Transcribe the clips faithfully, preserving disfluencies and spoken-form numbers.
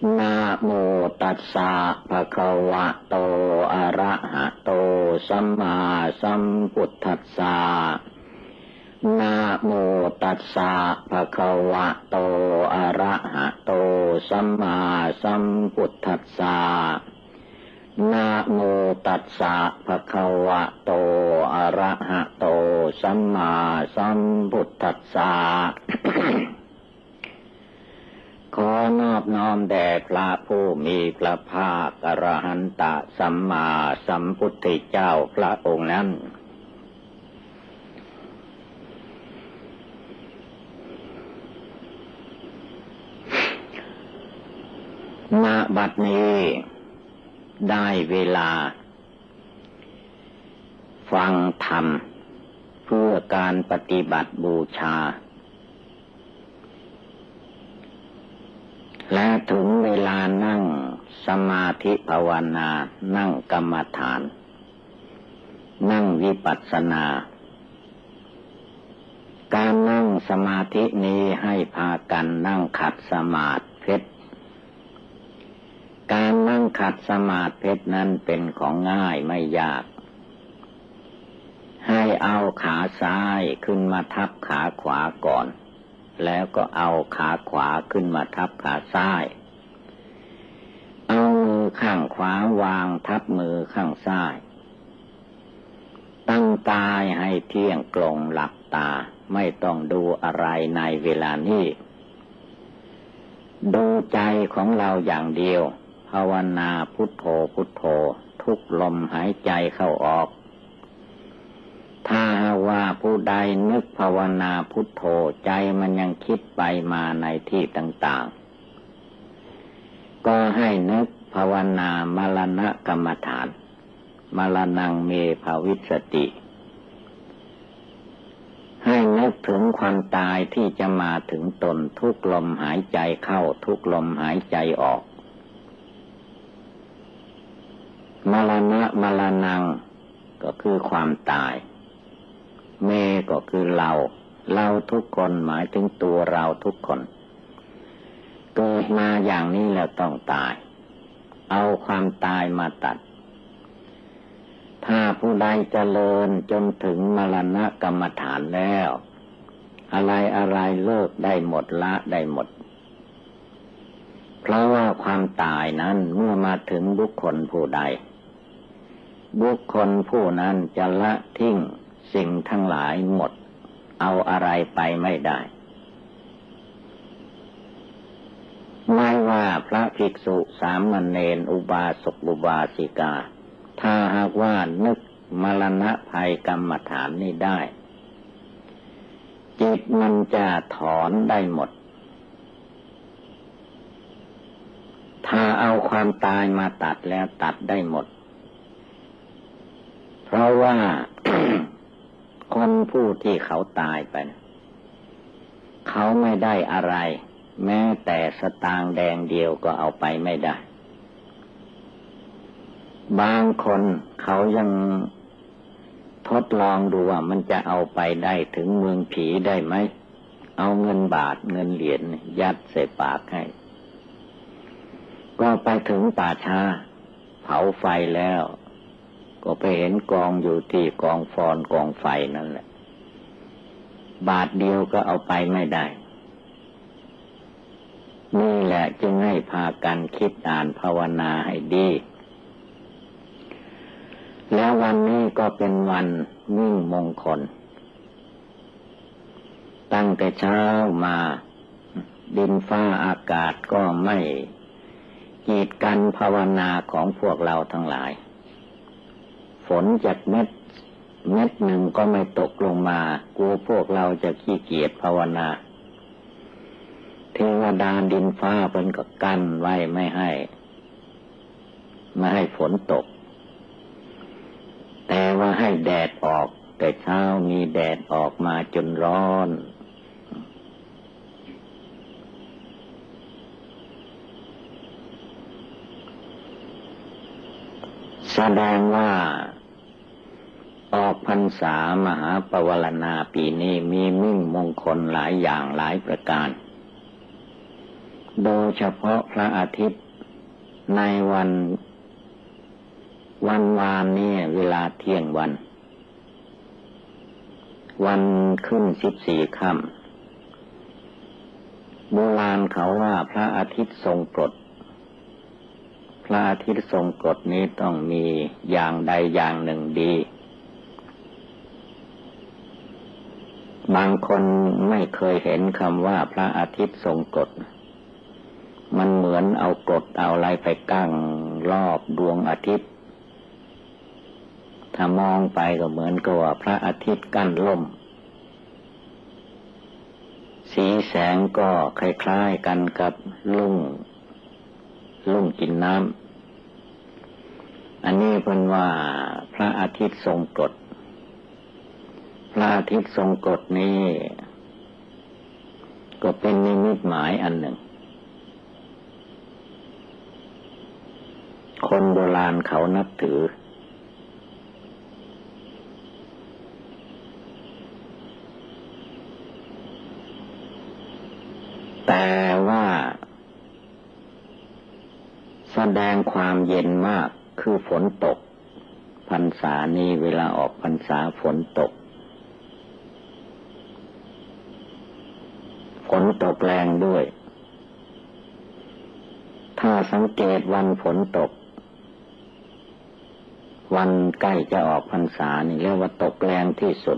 นะโมตัสสะภะคะวะโตอะระหะโตสัมมาสัมพุทธัสสะนะโมตัสสะภะคะวะโตอะระหะโตสัมมาสัมพุทธัสสะนะโมตัสสะภะคะวะโตอะระหะโตสัมมาสัมพุทธัสสะ ขอนอบน้อมแด่พระผู้มีพระภาคอรหันตสัมมาสัมพุทธเจ้าพระองค์นั้นณ บัดนี้ได้เวลาฟังธรรมเพื่อการปฏิบัติบูชาและถึงเวลานั่งสมาธิภาวนานั่งกรรมฐานนั่งวิปัสสนาการนั่งสมาธินี้ให้พากันนั่งขัดสมาธิการนั่งขัดสมาธินั้นเป็นของง่ายไม่ยากให้เอาขาซ้ายขึ้นมาทับขาขวาก่อนแล้วก็เอาขาขวาขึ้นมาทับขาซ้ายเอามือข้างขวาวางทับมือข้างซ้ายตั้งกายให้เที่ยงตรงหลับตาไม่ต้องดูอะไรในเวลานี้ดูใจของเราอย่างเดียวภาวนาพุทโธพุทโธทุกลมหายใจเข้าออกถ้าว่าผู้ใดนึกภาวนาพุทโธใจมันยังคิดไปมาในที่ต่างๆก็ให้นึกภาวนามรณะกรรมฐานมรณังเมภวิสสติให้นึกถึงความตายที่จะมาถึงตนทุกลมหายใจเข้าทุกลมหายใจออกมรณะมรณังก็คือความตายเมก็คือเราเราทุกคนหมายถึงตัวเราทุกคนเกิดมาอย่างนี้แล้วต้องตายเอาความตายมาตัดถ้าผู้ใดเจริญจนถึงมรณะกรรมฐานแล้วอะไรอะไรเลิกได้หมดละได้หมดเพราะว่าความตายนั้นเมื่อมาถึงบุคคลผู้ใดบุคคลผู้นั้นจะละทิ้งสิ่งทั้งหลายหมดเอาอะไรไปไม่ได้ไม่ว่าพระภิกษุสามเณรอุบาสกอุบาสิกาถ้าหากว่านึกมรณะภัยกรรมฐานนี้ได้จิตมันจะถอนได้หมดถ้าเอาความตายมาตัดแล้วตัดได้หมดเพราะว่า คนผู้ที่เขาตายไปเขาไม่ได้อะไรแม้แต่สตางค์แดงเดียวก็เอาไปไม่ได้บางคนเขายังทดลองดูว่ามันจะเอาไปได้ถึงเมืองผีได้ไหมเอาเงินบาทเงินเหรียญยัดใส่ปากให้ก็ไปถึงป่าช้าเผาไฟแล้วก็ไปเห็นกองอยู่ที่กองฟอนกองไฟนั่นแหละบาทเดียวก็เอาไปไม่ได้นี่แหละจึงให้พากันคิดอ่านภาวนาให้ดีแล้ววันนี้ก็เป็นวันมิ่งมงคลตั้งแต่เช้ามาดินฟ้าอากาศก็ไม่กีดกันภาวนาของพวกเราทั้งหลายฝนจากเม็ดเม็ดหนึ่งก็ไม่ตกลงมากลัวพวกเราจะขี้เกียจภาวนาเทวดาดินฟ้าเพิ่นก็กั้นไว้ไม่ให้ไม่ให้ฝนตกแต่ว่าให้แดดออกแต่เช้ามีแดดออกมาจนร้อนแสดงว่าออกพรรษามหาปวารณาปีนี้มีมิ่งมงคลหลายอย่างหลายประการโดยเฉพาะพระอาทิตย์ในวันวันวานนี้เวลาเที่ยงวันวันขึ้นสิบสี่ค่ำโบราณเขาว่าพระอาทิตย์ทรงกฎพระอาทิตย์ทรงกฎนี้ต้องมีอย่างใดอย่างหนึ่งดีบางคนไม่เคยเห็นคำว่าพระอาทิตย์ทรงกฎมันเหมือนเอากฎเอาอะไรไปกั้งรอบดวงอาทิตย์ถ้ามองไปก็เหมือนกับว่าพระอาทิตย์กั้นล่มสีแสงก็คล้ายๆกันกับลุ่งลุ่งกินน้ำอันนี้เพิ่นว่าพระอาทิตย์ทรงกฎพระอาทิตย์ทรงกฎนี้ก็เป็นนิมิตหมายอันหนึ่งคนโบราณเขานับถือแต่ว่าแสดงความเย็นมากคือฝนตกพรรษานี้เวลาออกพรรษาฝนตกฝนตกแรงด้วยถ้าสังเกตวันฝนตกวันใกล้จะออกพรรษานี่เรียกว่าตกแรงที่สุด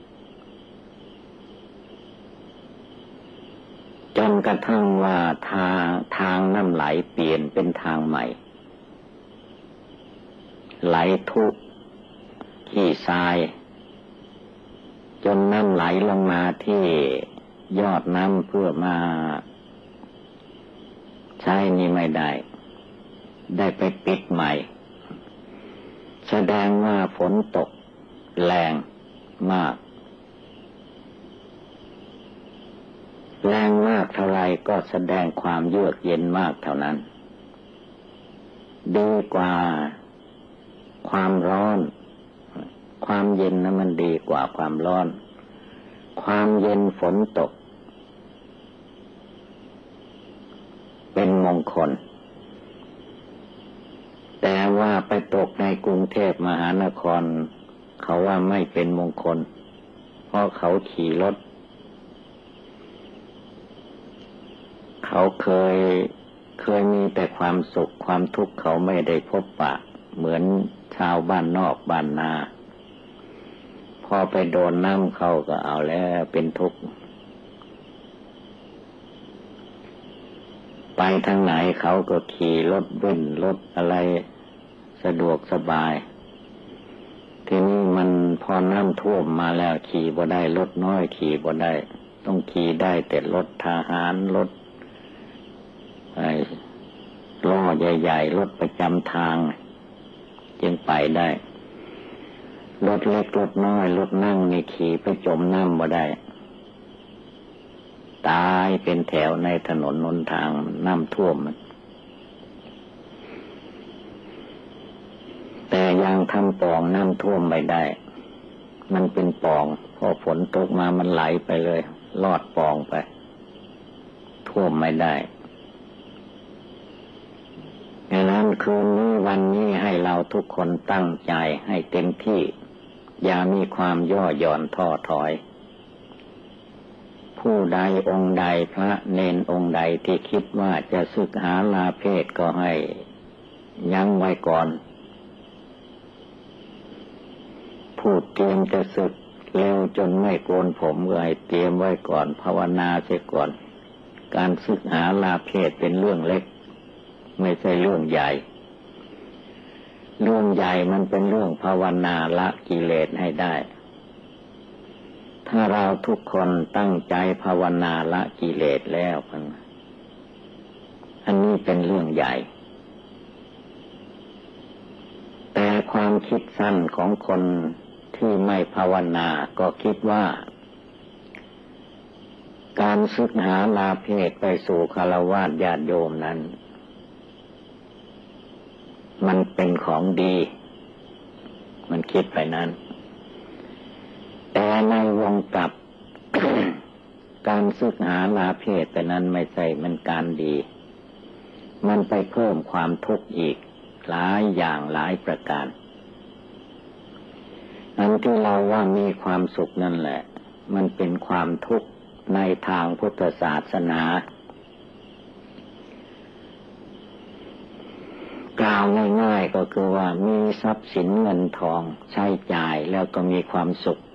จนกระทั่งว่าทางทางน้ำไหลเปลี่ยนเป็นทางใหม่ไหลทุกขี้ทรายจนน้ำไหลลงมาที่ยอดน้ำเพื่อมาใช้นี่ไม่ได้ได้ไปปิดใหม่แสดงว่าฝนตกแรงมากแรงมากเท่าไรก็แสดงความเยือกเย็นมากเท่านั้นดีกว่าความร้อนความเย็นนั้นมันดีกว่าความร้อนความเย็นฝนตกเป็นมงคลแต่ว่าไปตกในกรุงเทพมหานครเขาว่าไม่เป็นมงคลเพราะเขาขี่รถเขาเคยเคยมีแต่ความสุขความทุกข์เขาไม่ได้พบปะเหมือนชาวบ้านนอกบ้านนาพอไปโดนน้ำเข้าก็เอาแล้วเป็นทุกข์ไปทางไหนเขาก็ขี่รถเบ้นรถอะไรสะดวกสบายทีนี้มันพอน้ำท่วมมาแล้วขี่บ่ได้รถน้อยขี่บ่ได้ต้องขี่ได้แต่รถทหารรถไอ้ล้อใหญ่ๆรถประจำทางจึงไปได้รถเล็กรถน้อยรถนั่งนี่ขี่ไปจมน้ำบ่ได้ตายเป็นแถวในถนนหนทางน้ำท่วมแต่ยังทำปล่องน้ำท่วมไม่ได้มันเป็นปล่องพอฝนตกมามันไหลไปเลยลอดปล่องไปท่วมไม่ได้ดังนั้นคืนนี้วันนี้ให้เราทุกคนตั้งใจให้เต็มที่อย่ามีความย่อหย่อนท้อถอยผู้ใดองค์ใดพระเนนองค์ใดที่คิดว่าจะศึกหาลาเพศก็ให้ยั้งไว้ก่อนผู้เตรียมจะศึกเร็วจนไม่โกนผมก็ให้เตรียมไว้ก่อนภาวนาเสียก่อนการศึกหาลาเพศเป็นเรื่องเล็กไม่ใช่เรื่องใหญ่เรื่องใหญ่มันเป็นเรื่องภาวนาละกิเลสให้ได้ถ้าเราทุกคนตั้งใจภาวนาละกิเลสแล้วอันนี้เป็นเรื่องใหญ่แต่ความคิดสั้นของคนที่ไม่ภาวนาก็คิดว่าการศึกหาลาเพศไปสู่ฆราวาสญาติโยมนั้นมันเป็นของดีมันคิดไปนั้นแต่ในวงกลับการศึกหาลาเพศแต่นั้นไม่ใช่มันการดีมันไปเพิ่มความทุกข์อีกหลายอย่างหลายประการอันที่เราว่ามีความสุขนั่นแหละมันเป็นความทุกข์ในทางพุทธศาสนากล่าวง่ายๆก็คือว่ามีทรัพย์สินเงินทองใช้จ่ายแล้วก็มีความสุข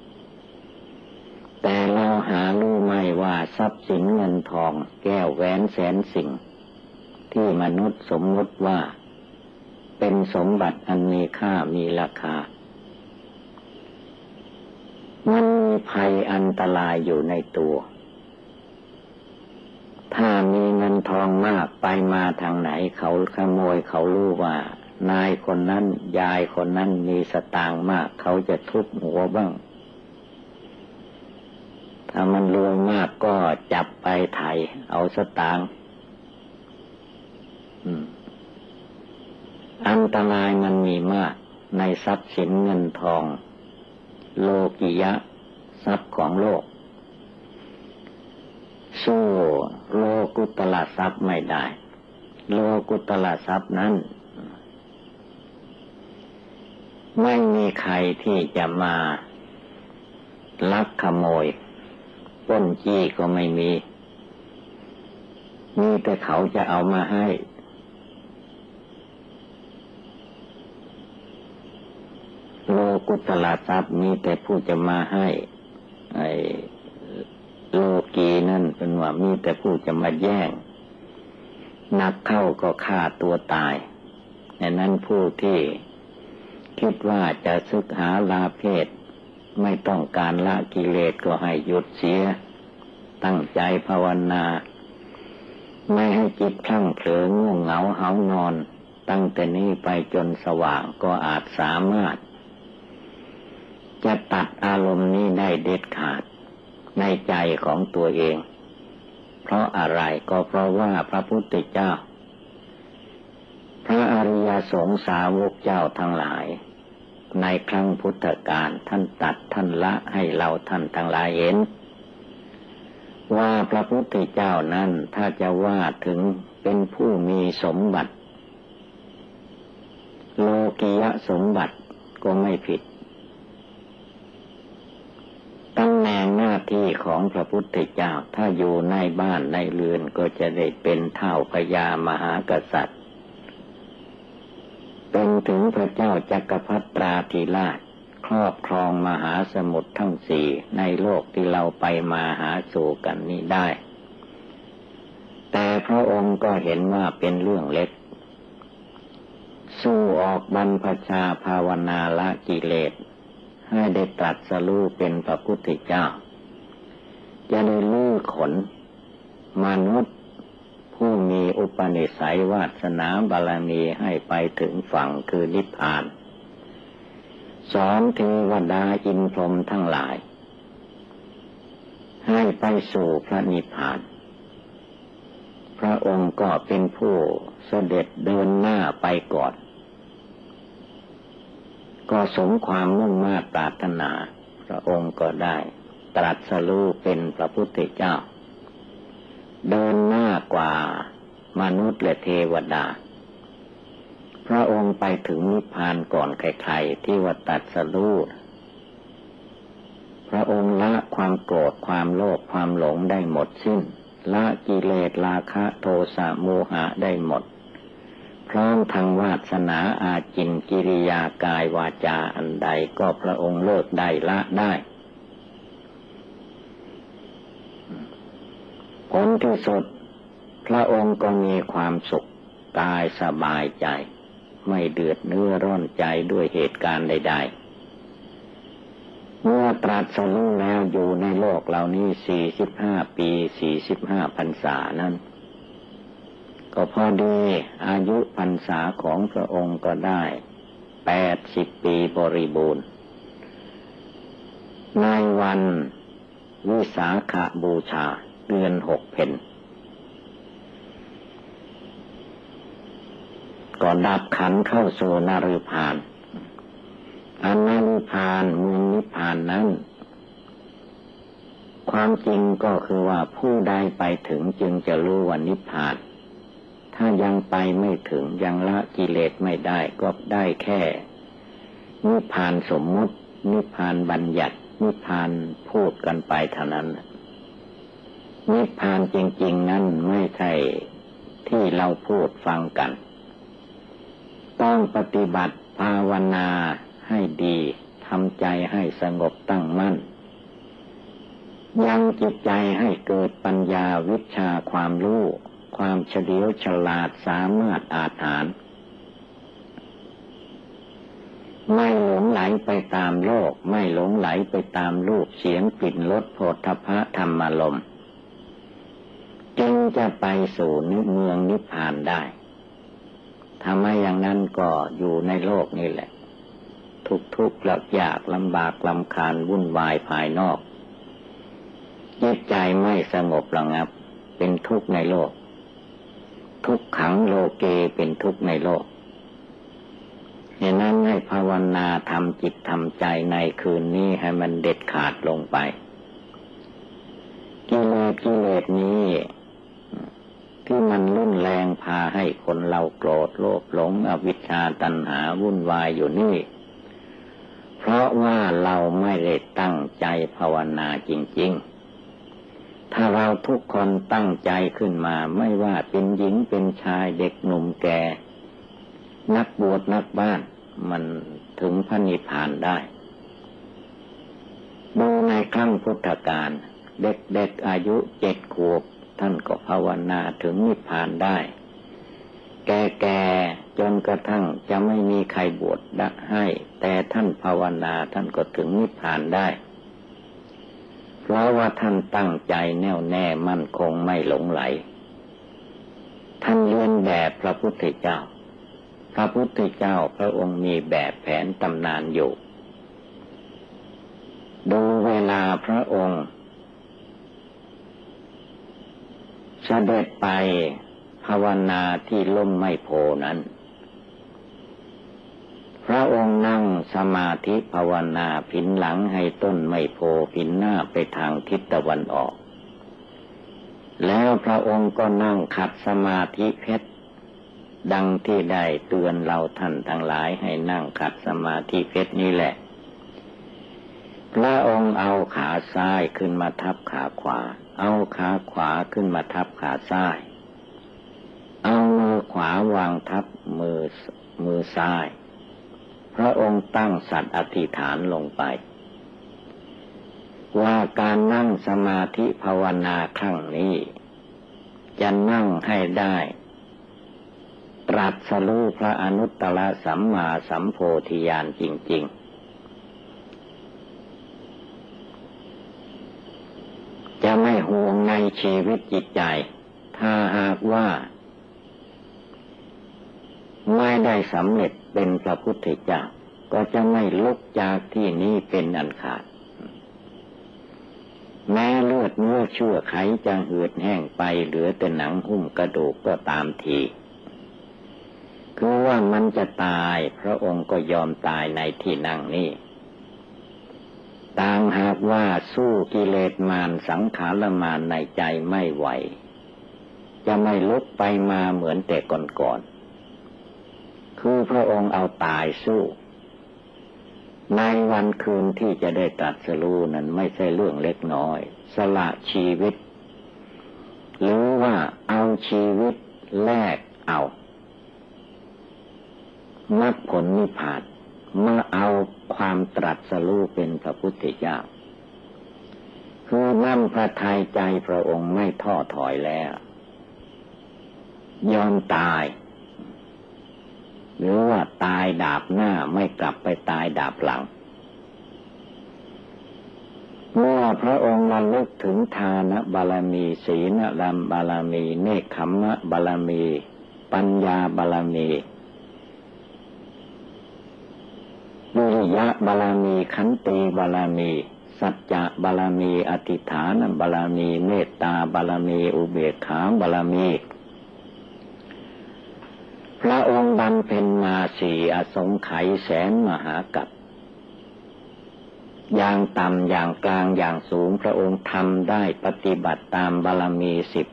แต่เราหารู้ไหมว่าทรัพย์สินเงินทองแก้วแหวนแสนสิ่งที่มนุษย์สมมติว่าเป็นสมบัติอันมีค่ามีราคามันมีภัยอันตรายอยู่ในตัวถ้ามีเงินทองมากไปมาทางไหนเขาขโมยเขารู้ว่านายคนนั้นยายคนนั้นมีสตางค์มากเขาจะทุบหัวบ้างถ้ามันรวยมากก็จับไปไถ่เอาสตางค์อันตรายมันมีมากในทรัพย์สินเงินทองโลกิยะทรัพย์ของโลกสู้โลกุตละทรัพย์ไม่ได้โลกุตละทรัพย์นั้นไม่มีใครที่จะมาลักขโมยปล้นจี้ก็ไม่มีมีแต่เขาจะเอามาให้โลกุตละทรัพย์มีแต่ผู้จะมาให้ไอ้โลกีนั่นเป็นว่ามีแต่ผู้จะมาแย่งนักเข้าก็ฆ่าตัวตายดังนั้นผู้ที่คิดว่าจะศึกหาลาเพศไม่ต้องการละกิเลสก็ให้หยุดเสียตั้งใจภาวนาไม่ให้จิตพลั้งเผลอง่วงเหงาหานอนตั้งแต่นี้ไปจนสว่างก็อาจสามารถจะตัดอารมณ์นี้ได้เด็ดขาดในใจของตัวเองเพราะอะไรก็เพราะว่าพระพุทธเจ้าพระอริยสงฆ์สาวกเจ้าทั้งหลายในครั้งพุทธกาลท่านตัดท่านละให้เราท่านทั้งหลายเห็นว่าพระพุทธเจ้านั้นถ้าจะว่าถึงเป็นผู้มีสมบัติโลกิยสมบัติก็ไม่ผิดตำแหน่งหน้าที่ของพระพุทธเจ้าถ้าอยู่ในบ้านในเรือนก็จะได้เป็นเท้าพญามหากษัตริย์เป็นถึงพระเจ้าจักรพรรดิราธิราชครอบครองมหาสมุทรทั้งสี่ในโลกที่เราไปมาหาสู่กันนี้ได้แต่พระองค์ก็เห็นว่าเป็นเรื่องเล็กสู้ออกบรรพชาภาวนาละกิเลสให้ได้ตรัสรู้เป็นพระพุทธเจ้าจะได้ลื้อขนมนุษย์ผู้มีอุปนิสัยวาสนาบารมีให้ไปถึงฝั่งคือนิพพานสอนเทวดาอินทร์พรหมทั้งหลายให้ไปสู่พระนิพพานพระองค์ก็เป็นผู้เสด็จเดินหน้าไปก่อนก็สมความมุ่งมา่ปรารถนาพระองค์ก็ได้ตรัสรู้เป็นพระพุทธเจ้าเดินหน้ากว่ามนุษย์และเทวดาพระองค์ไปถึงนิพพานก่อนใครๆที่ว่าตรัสรู้พระองค์ละความโกรธความโลภความหลงได้หมดสิ้นละกิเลสราคะโทสะโมหะได้หมดพร้อมทางวาสนาอาจินกิริยากายวาจาอันใดก็พระองค์เลิกได้ละได้ผลที่สุดพระองค์ก็มีความสุขกายสบายใจไม่เดือดเนื้อร้อนใจด้วยเหตุการณ์ใดๆเมื่อตรัสรู้แล้วอยู่ในโลกเหล่านี้สี่สิบห้าปีสี่สิบห้าพรรษานั้นก็พอดีอายุพรรษาของพระองค์ก็ได้แปดสิบปีบริบูรณ์ในวันวิสาขบูชาเดือนหกเพ็ญก็ดับขันธ์เข้าสู่นฤพานอันนฤพานเมืองนิพพานนั้นคความจริงก็คือว่าผู้ใดไปถึงจึงจะรู้ว่านิพพานถ้ายังไปไม่ถึงยังละกิเลสไม่ได้ก็ได้แค่นิพพานสมมุตินิพพานบัญญัตินิพพานพูดกันไปเท่านั้นนิพพานจริงๆนั้นไม่ใช่ที่เราพูดฟังกันต้องปฏิบัติภาวนาให้ดีทำใจให้สงบตั้งมั่นยังจิตใจให้เกิดปัญญาวิชาความรู้ความเฉลียวฉลาดสามารถอาจหาญไม่หลงไหลไปตามโลกไม่หลงไหลไปตามรูปเสียงกลิ่นรสโผฏฐัพพะธรรมารมณ์จึงจะไปสู่นิเมืองนิพพานได้ทำให้อย่างนั้นก็อยู่ในโลกนี่แหละทุกข์ๆยากลำบากลำคาญวุ่นวายภายนอกจิตใจไม่สงบระงับเป็นทุกข์ในโลกทุกขังโลเกเป็นทุกข์ในโลกฉะนั้นให้ภาวนาทำจิตทำใจในคืนนี้ให้มันเด็ดขาดลงไปกิเลสกิเลสนี้ที่มันรุนแรงพาให้คนเราโกรธโลภหลงอวิชชาตัณหาวุ่นวายอยู่นี่เพราะว่าเราไม่ได้ตั้งใจภาวนาจริงๆถ้าเราทุกคนตั้งใจขึ้นมาไม่ว่าเป็นหญิงเป็นชายเด็กหนุ่มแก่นักบวชนักบ้านมันถึงพระนิพพานได้ดูในครั้งพุทธกาลเด็กๆอายุเจ็ดขวบท่านก็ภาวนาถึงนิพพานได้แก่ๆจนกระทั่งจะไม่มีใครบวชให้แต่ท่านภาวนาท่านก็ถึงนิพพานได้เพราะว่าท่านตั้งใจแน่วแน่มั่นคงไม่หลงไหลท่านเลียนแบบพระพุทธเจ้าพระพุทธเจ้าพระองค์มีแบบแผนตำนานอยู่ดูเวลาพระองค์เสด็จไปภาวนาที่ล่มไม้โพนั้นพระองค์นั่งสมาธิภาวนาผินหลังให้ต้นไม้โพผินหน้าไปทางทิศตะวันออกแล้วพระองค์ก็นั่งขัดสมาธิเพชรดังที่ได้เตือนเราท่านทั้งหลายให้นั่งขัดสมาธิเพชรนี้แหละพระองค์เอาขาซ้ายขึ้นมาทับขาขวาเอาขาขวาขึ้นมาทับขาซ้ายเอามือขวาวางทับมือมือซ้ายพระองค์ตั้งสัตย์อธิษฐานลงไปว่าการนั่งสมาธิภาวนาครั้งนี้จะนั่งให้ได้ตรัสรู้พระอนุตตรสัมมาสัมโพธิญาณจริงๆจะไม่ห่วงในชีวิตจิตใจถ้าหากว่าไม่ได้สำเร็จเป็นพระพุทธเจ้าก็จะไม่ลุกจากที่นี้เป็นอันขาดแม้เลือดเนื้อเชื่อไขจะเหือดแห้งไปเหลือแต่หนังหุ้มกระดูกก็ตามทีคือว่ามันจะตายพระองค์ก็ยอมตายในที่นั่งนี้ต่างหากว่าสู้กิเลสมารสังขารมารในใจไม่ไหวจะไม่ลุกไปมาเหมือนแต่ก่อนๆคือพระองค์เอาตายสู้ในวันคืนที่จะได้ตรัสรู้นั้นไม่ใช่เรื่องเล็กน้อยสละชีวิตหรือว่าเอาชีวิตแลกเอามรรคผลนิพพานมาเอาความตรัสรู้เป็นพระพุทธเจ้าคือนั่นพระทัยใจพระองค์ไม่ท้อถอยแล้วยอมตายหรือว่าตายดาบหน้าไม่กลับไปตายดาบหลังเมื่อพระองค์ระลึกถึงทานบารมีศีลบารมีเนกขัมมะบารมีปัญญาบารมีวิริยะบารมีขันติบารมีสัจจะบารมีอธิษฐานบารมีเมตตาบารมีอุเบกขาบารมีพระองค์บำเพ็ญมาสี่อสงไขยแสนมหากัปอย่างต่ำอย่างกลางอย่างสูงพระองค์ทำได้ปฏิบัติตามบารมีสิบ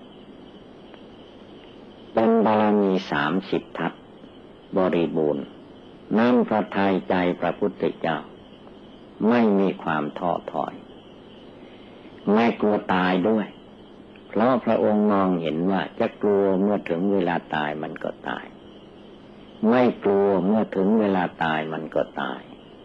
เป็นบารมีสามสิบทัศบริบูรณ์น้ำพระทัยใจพระพุทธเจ้าไม่มีความท้อถอยไม่กลัวตายด้วยเพราะพระองค์มองเห็นว่าจะกลัวเมื่อถึงเวลาตายมันก็ตายไม่กลัวเมื่อถึงเวลาตายมันก็ตาย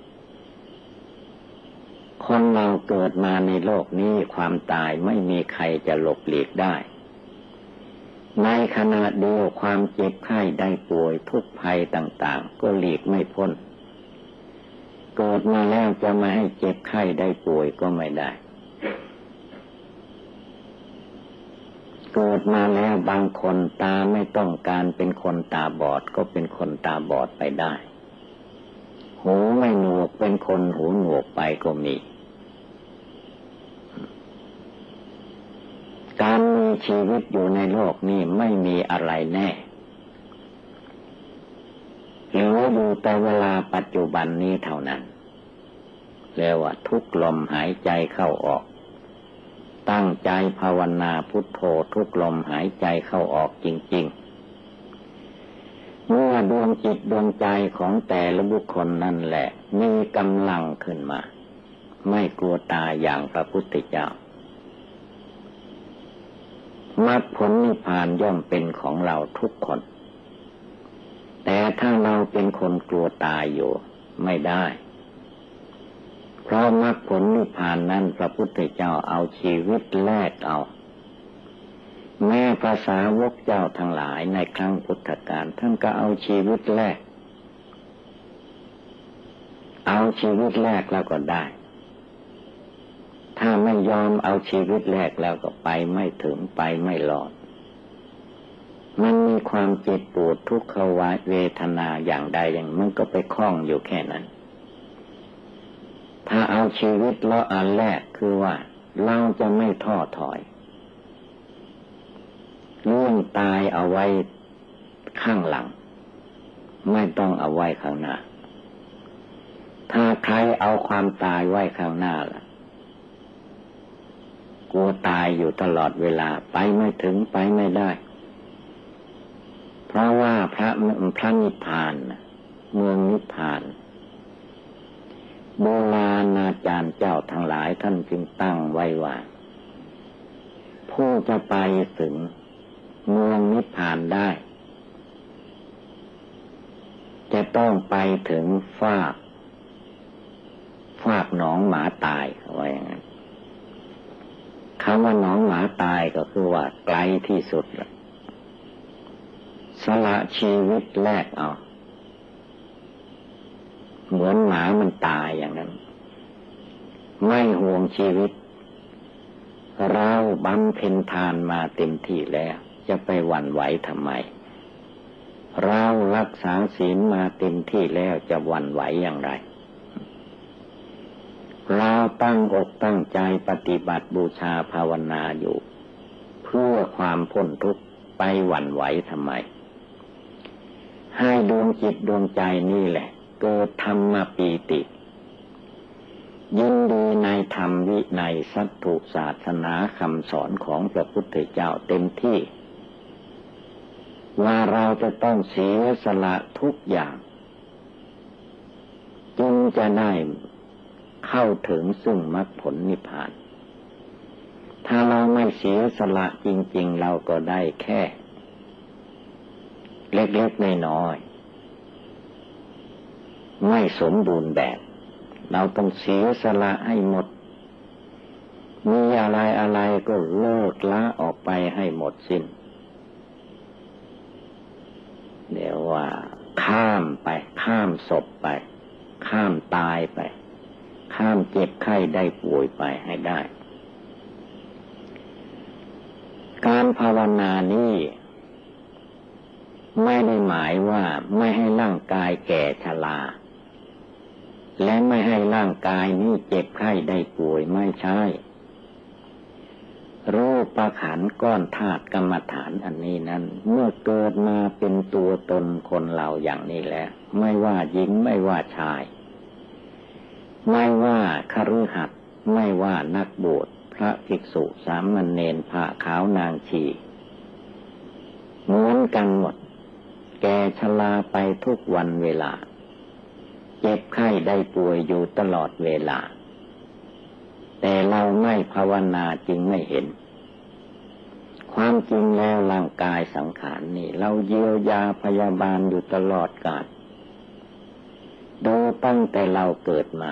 คนเราเกิดมาในโลกนี้ความตายไม่มีใครจะหลบหลีกได้ในขณะเดียวความเจ็บไข้ได้ป่วยทุกข์ภัยต่างๆก็หลีกไม่พ้นเกิดมาแล้วจะไม่ให้เจ็บไข้ได้ป่วยก็ไม่ได้เกิดมาแล้วบางคนตาไม่ต้องการเป็นคนตาบอดก็เป็นคนตาบอดไปได้หูไม่หนวกเป็นคนหูหนวกไปก็มีการมีชีวิตอยู่ในโลกนี้ไม่มีอะไรแน่เหลืออยู่แต่เวลาปัจจุบันนี้เท่านั้นเรียกว่าทุกลมหายใจเข้าออกตั้งใจภาวนาพุทโธทุกลมหายใจเข้าออกจริงๆเมื่อดวงจิตดวงใจของแต่ละบุคคลนั่นแหละมีกำลังขึ้นมาไม่กลัวตายอย่างพระพุทธเจ้ามรรคผลนิพพานย่อมเป็นของเราทุกคนแต่ถ้าเราเป็นคนกลัวตายอยู่ไม่ได้เพราะมรรคผลนิพพานนั้นพระพุทธเจ้าเอาชีวิตแลกเอาแม้ภาษาวกเจ้าทั้งหลายในครั้งพุทธกาลท่านก็เอาชีวิตแลกเอาชีวิตแลกแล้วก็ได้ถ้าไม่ยอมเอาชีวิตแลกแล้วก็ไปไม่ถึงไปไม่รอดมันมีความเจ็บปวดทุกขเวทนาอย่างใดอย่างมันก็ไปคล้องอยู่แค่นั้นถ้าเอาชีวิตแล้วอันแรกคือว่าเราจะไม่ท้อถอยเรื่องตายเอาไว้ข้างหลังไม่ต้องเอาไว้ข้างหน้าถ้าใครเอาความตายไว้ข้างหน้าล่ะกลัวตายอยู่ตลอดเวลาไปไม่ถึงไปไม่ได้เพราะว่าพระพระนิพพานเมืองนิพพานโบราณอาจารย์เจ้าทั้งหลายท่านจึงตั้งไว้ว่าผู้จะไปถึงเมืองนิพพานได้จะต้องไปถึงฟากฟากหนองหมาตายไว้อย่างนั้นคำว่าหนองหมาตายก็คือว่าไกลที่สุดสละชีวิตแลกเอาเหมือนหมามันตายอย่างนั้นไม่ห่วงชีวิตเราบำเพ็ญทานมาเต็มที่แล้วจะไปหวั่นไหวทำไมเรารักษาศีลมาเต็มที่แล้วจะหวั่นไหวอย่างไรเราตั้งอกตั้งใจปฏิบัติบูชาภาวนาอยู่เพื่อความพ้นทุกข์ไปหวั่นไหวทำไมให้ดวงจิตดวงใจนี่แหละเกิดธรรมปีติยินดีในธรรมวินัยสัตถุศาสนาคำสอนของพระพุทธเจ้าเต็มที่ว่าเราจะต้องเสียสละทุกอย่างจึงจะได้เข้าถึงซึ่งมรรคผลนิพพานถ้าเราไม่เสียสละจริงๆเราก็ได้แค่เล็กๆน้อยๆไม่สมบูรณ์แบบเราต้องเสียสละให้หมดมีอะไรอะไรก็เลิกละออกไปให้หมดสิ้นเดี๋ยวว่าข้ามไปข้ามศพไปข้ามตายไปข้ามเจ็บไข้ได้ป่วยไปให้ได้การภาวนานี้ไม่ได้หมายว่าไม่ให้ร่างกายแก่ชราและไม่ให้ร่างกายนี้เจ็บไข้ได้ป่วยไม่ใช่รูปขันธ์ก้อนธาตุกรรมฐานอันนี้นั้นเมื่อเกิดมาเป็นตัวตนคนเราอย่างนี้แล้วไม่ว่าหญิงไม่ว่าชายไม่ว่าคฤหัสถ์ไม่ว่านักบวชพระภิกษุสามเณรผ้าขาวนางชีเหมือนกันหมดแก่ชราไปทุกวันเวลาเจ็บไข้ได้ป่วยอยู่ตลอดเวลาแต่เราไม่ภาวนาจึงไม่เห็นความจริงแล้วร่างกายสังขารนี่เราเยียวยาพยาบาลอยู่ตลอดกาลดูตั้งแต่เราเกิดมา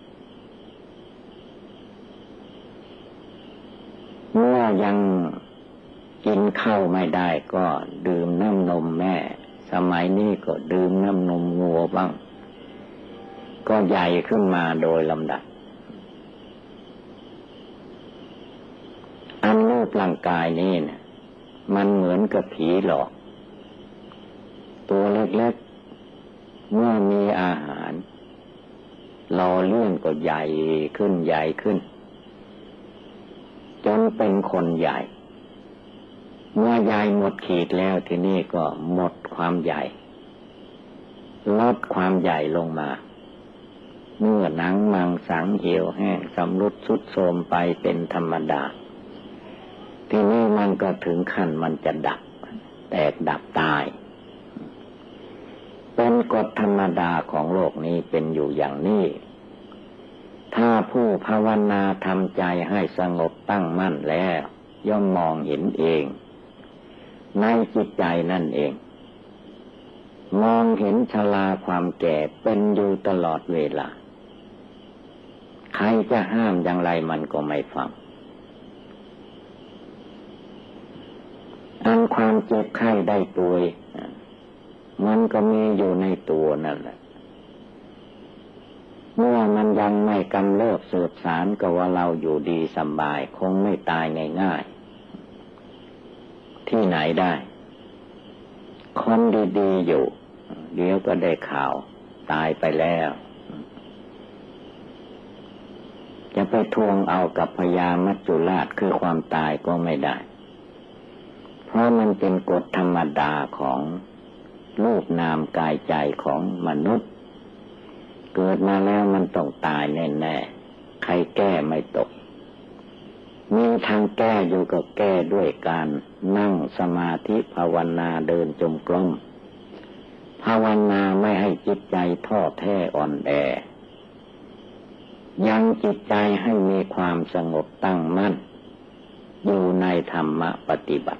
เมื่อยังกินข้าวไม่ได้ก็ดื่มน้ำนมแม่สมัยนี้ก็ดื่มน้ำนมงัวบ้างก็ใหญ่ขึ้นมาโดยลำดับอันรูปร่างกายนี้เนี่ยมันเหมือนกับผีหลอกตัวเล็กๆเมื่อมีอาหารหล่อเลี้ยงก็ใหญ่ขึ้นใหญ่ขึ้นจนเป็นคนใหญ่เมื่อใหญ่หมดขีดแล้วทีนี้ก็หมดความใหญ่ลดความใหญ่ลงมาเมื่อหนังมังสังเหี่ยวแห้งสำรุดทรุดโทรมไปเป็นธรรมดาทีนี้มันก็ถึงขั้นมันจะดับแตกดับตายเป็นกฎธรรมดาของโลกนี้เป็นอยู่อย่างนี้ถ้าผู้ภาวนาทำใจให้สงบตั้งมั่นแล้วย่อมมองเห็นเองในจิตใจนั่นเองมองเห็นชราความแก่เป็นอยู่ตลอดเวลาใครจะห้ามอย่างไรมันก็ไม่ฟังอันความเจ็บไข้ได้ป่วยมันก็มีอยู่ในตัวนั่นแหละเมื่อมันยังไม่กำเริบสืบสารก็ว่าเราอยู่ดีสบายคงไม่ตายง่ายๆที่ไหนได้คนดีๆอยู่เดี๋ยวก็ได้ข่าวตายไปแล้วจะไปทวงเอากับพญามัจจุราชคือความตายก็ไม่ได้เพราะมันเป็นกฎธรรมดาของรูปนามกายใจของมนุษย์เกิดมาแล้วมันต้องตายแน่ๆใครแก้ไม่ตกมีทางแก้อยู่ก็แก้ด้วยการนั่งสมาธิภาวนาเดินจงกรมภาวนาไม่ให้จิตใจท้อแท้อ่อนแอยังจิตใจให้มีความสงบตั้งมั่นอยู่ในธรรมปฏิบัติ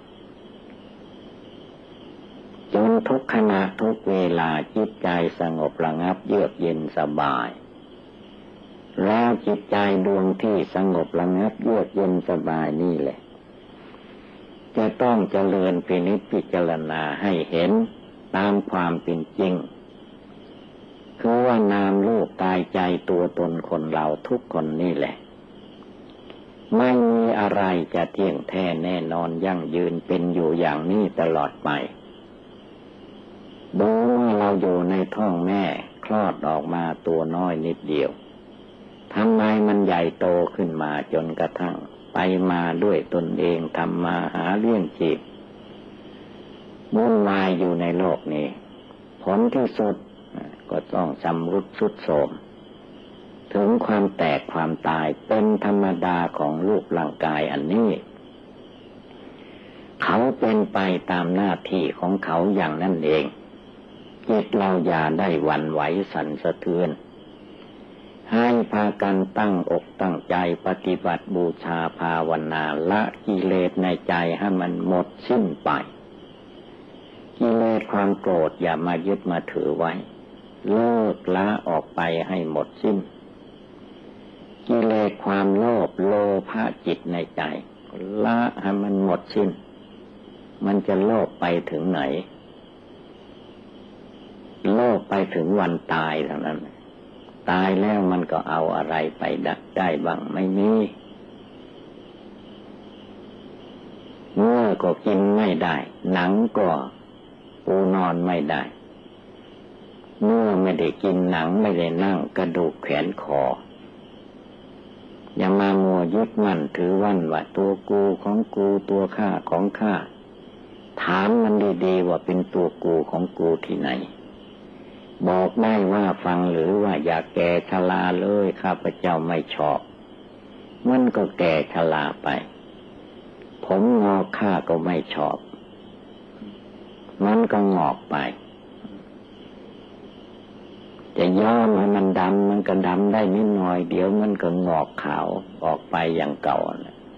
จนทุกขณะทุกเวลาจิตใจสงบระงับเยือกเย็นสบายแล้วจิตใจดวงที่สงบระงับเยือกเย็นสบายนี่แหละจะต้องเจริญพินิจพิจารณาให้เห็นตามความเป็นจริงคือว่านามรูปกายใจตัวตนคนเราทุกคนนี่แหละไม่มีอะไรจะเที่ยงแท้แน่นอนยั่งยืนเป็นอยู่อย่างนี้ตลอดไปดูว่าเราอยู่ในท้องแม่คลอดออกมาตัวน้อยนิดเดียวทำไมมันใหญ่โตขึ้นมาจนกระทั่งไปมาด้วยตนเองทำมาหาเลี้ยงชีพวุ่นวายอยู่ในโลกนี้ผลที่สุดก็ต้องชำรุดทรุดโทรมถึงความแตกความตายเป็นธรรมดาของรูปร่างกายอันนี้เขาเป็นไปตามหน้าที่ของเขาอย่างนั้นเองจิตเราอย่าได้หวั่นไหวสั่นสะเทือนให้พากันตั้งอกตั้งใจปฏิบัติบูชาภาวนาละกิเลสในใจให้มันหมดสิ้นไปกิเลสความโกรธอย่ามายึดมาถือไว้เลิกละออกไปให้หมดสิ้นกิเลสความโลภโลภะจิตในใจละให้มันหมดสิ้นมันจะโลภไปถึงไหนโลภไปถึงวันตายเท่านั้นตายแล้วมันก็เอาอะไรไปได้บ้างไม่มีเนื้อก็กินไม่ได้หนังก็ปูนอนไม่ได้เนื้อไม่ได้กินหนังไม่ได้นั่งกระดูกแขนคออย่ามามัวยึดมั่นถือวันว่าตัวกูของกูตัวข้าของข้าถามมันดีๆว่าเป็นตัวกูของกูที่ไหนบอกได้ว่าฟังหรือว่าอย่าแก่ชราเลยข้าพเจ้าไม่ชอบมันก็แก่ชราไปผมงอกข้าก็ไม่ชอบมันก็งอกไปจะย้อมให้มันดำมันก็ดำได้นิดหน่อยเดี๋ยวมันก็งอกขาวออกไปอย่างเก่า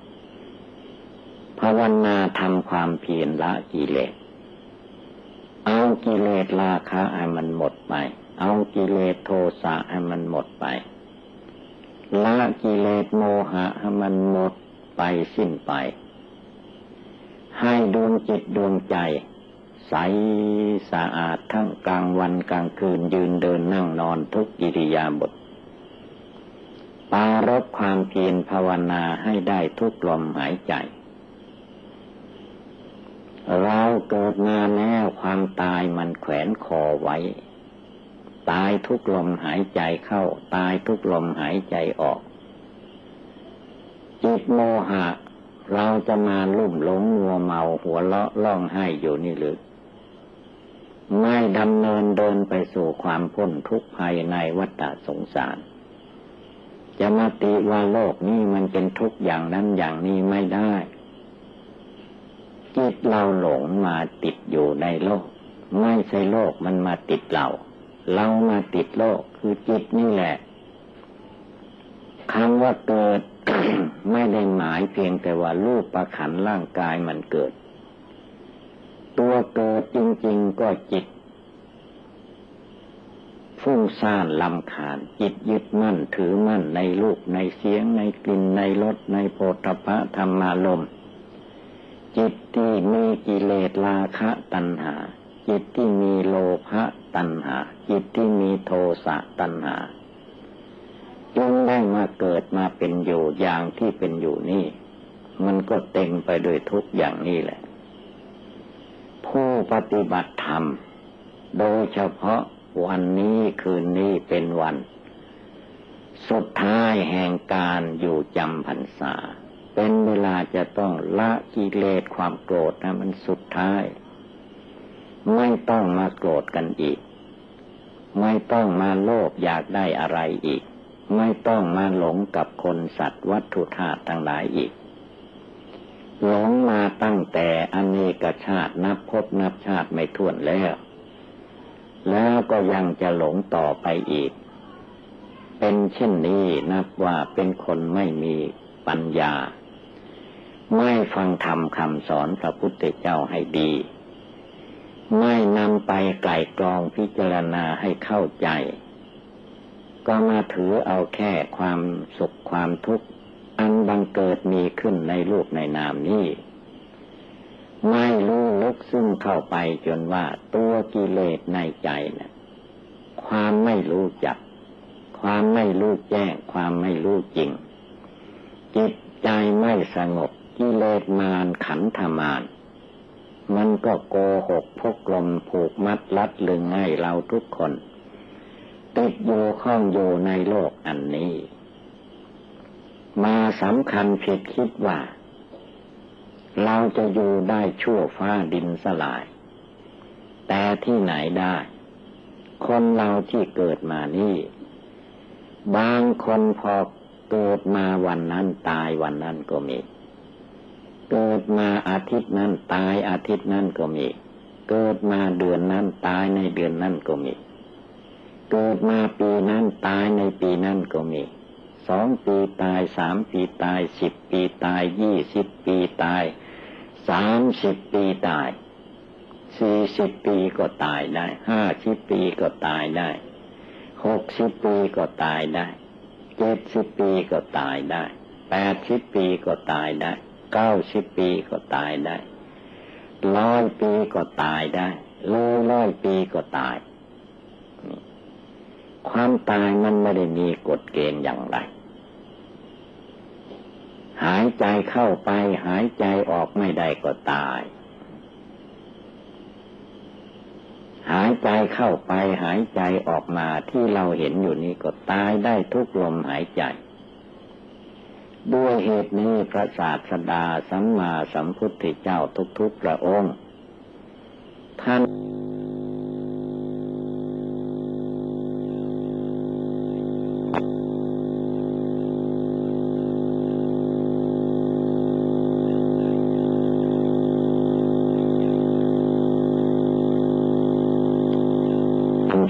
ภาวนาทำความเพียรละกิเลสเอากิเลสราคะให้มันหมดไปเอากิเลสโทสะให้มันหมดไปละกิเลสโมหะให้มันหมดไปสิ้นไปให้ดวงจิตดวงใจใสสะอาดทั้งกลางวันกลางคืนยืนเดินนั่งนอนทุกอิริยาบถปรารภความเพียรภาวนาให้ได้ทุกลมหายใจเราเกิดมาแล้วความตายมันแขวนคอไว้ตายทุกลมหายใจเข้าตายทุกลมหายใจออกจิตโมหะเราจะมาลุ่มหลงมัวเมาหัวเราะร้องไห้อยู่นี่หรือไม่ดำเนินเดินไปสู่ความพ้นทุกข์ภายในวัฏสงสารจะมาติว่าโลกนี้มันเป็นทุกข์อย่างนั้นอย่างนี้ไม่ได้จิตเราหลงมาติดอยู่ในโลกไม่ใช่โลกมันมาติดเราเรามาติดโลกคือจิตนี่แหละคำว่าเกิด ไม่ได้หมายเพียงแต่ว่ารูปประขันร่างกายมันเกิดตัวเกิดจริงๆก็จิตฟุ้งซ่านรำคาญจิตยึดมั่นถือมั่นในรูปในเสียงในกลิ่นในรสในโผฏฐัพพะธรรมารมณ์จิตที่มีกิเลสราคะตัณหาจิตที่มีโลภะตัณหาจิตที่มีโทสะตัณหาจึงได้มาเกิดมาเป็นอยู่อย่างที่เป็นอยู่นี่มันก็เต็มไปด้วยทุกอย่างนี้แหละผู้ปฏิบัติธรรมโดยเฉพาะวันนี้คืนนี้เป็นวันสุดท้ายแห่งการอยู่จำพรรษาเป็นเวลาจะต้องละกิเลสความโกรธนะมันสุดท้ายไม่ต้องมาโกรธกันอีกไม่ต้องมาโลภอยากได้อะไรอีกไม่ต้องมาหลงกับคนสัตว์วัตถุธาตุทั้งหลายอีกหลงมาตั้งแต่อเนกชาตินับพบนับชาติไม่ถ้วนแล้วแล้วก็ยังจะหลงต่อไปอีกเป็นเช่นนี้นับว่าเป็นคนไม่มีปัญญาไม่ฟังธรรมคำสอนพระพุทธเจ้าให้ดีไม่นำไปไกล่กรองพิจารณาให้เข้าใจก็มาถือเอาแค่ความสุขความทุกข์อันบังเกิดมีขึ้นในรูปในนามนี้ไม่รู้ลึกซึ้งเข้าไปจนว่าตัวกิเลสในใจนะความไม่รู้จักความไม่รู้แจ้งความไม่รู้จริงจิตใจไม่สงบกิเลสมารขันธมารมันก็โกหกพกลมผูกมัดลัดลึงให้เราทุกคนติดอยู่ข้องอยู่ในโลกอันนี้มาสำคัญผิดคิดว่าเราจะอยู่ได้ชั่วฟ้าดินสลายแต่ที่ไหนได้คนเราที่เกิดมานี่บางคนพอเกิดมาวันนั้นตายวันนั้นก็มีเกิดมาอาทิตย์นั้นตายอาทิตย์นั้นก็มีเกิดมาเดือนนั้นตายในเดือนนั้นก็มีเกิดมาปีนั้นตายในปีนั้นก็มีสองปีตายสามปีตายสิบปีตายยี่สิบปีตายสามสิบปีตายสี่สิบปีก็ตายได้ห้าสิบปีก็ตายได้หกสิบปีก็ตายได้เจ็ดสิบปีก็ตายได้แปดสิบปีก็ตายได้เก้าสิบปีก็ตายได้ร้อยปีก็ตายได้ร้อยร้อยปีก็ตายความตายมันไม่ได้มีกฎเกณฑ์อย่างไรหายใจเข้าไปหายใจออกไม่ได้ก็ตายหายใจเข้าไปหายใจออกมาที่เราเห็นอยู่นี้ก็ตายได้ทุกลมหายใจด้วยเหตุนี้พระศาสดาสัมมาสัมพุทธเจ้าทุกๆพระองค์ท่าน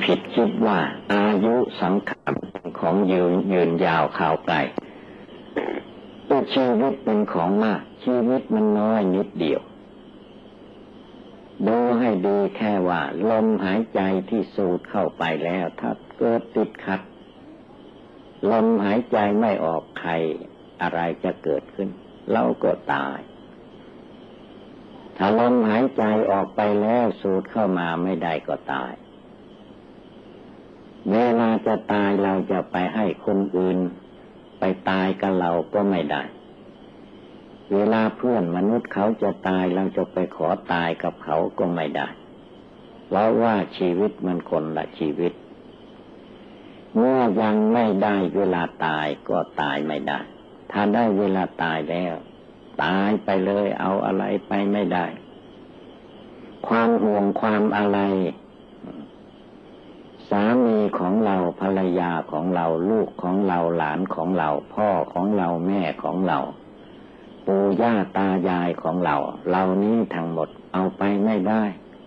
ผิดคิดว่าอายุสังขารของยืนยืนยาวข่าวไกลตัวชีวิตเป็นของมากชีวิตมันน้อยนิดเดียวดูให้ดีแค่ว่าลมหายใจที่สูดเข้าไปแล้วถ้าเกิดติดขัดลมหายใจไม่ออกใครอะไรจะเกิดขึ้นเราก็ตายถ้าลมหายใจออกไปแล้วสูดเข้ามาไม่ได้ก็ตายเวลาจะตายเราจะไปให้คนอื่นไปตายกับเราก็ไม่ได้เวลาเพื่อนมนุษย์เขาจะตายเราจะไปขอตายกับเขาก็ไม่ได้เพราะว่าชีวิตมันคนละชีวิตเมื่อยังไม่ได้เวลาตายก็ตายไม่ได้ถ้าได้เวลาตายแล้วตายไปเลยเอาอะไรไปไม่ได้ความห่วงความอะไรสามีของเราภรรยาของเราลูกของเราหลานของเราพ่อของเราแม่ของเราปู่ย่าตายายของเราเหล่านี้ทั้งหมดเอาไปไม่ได้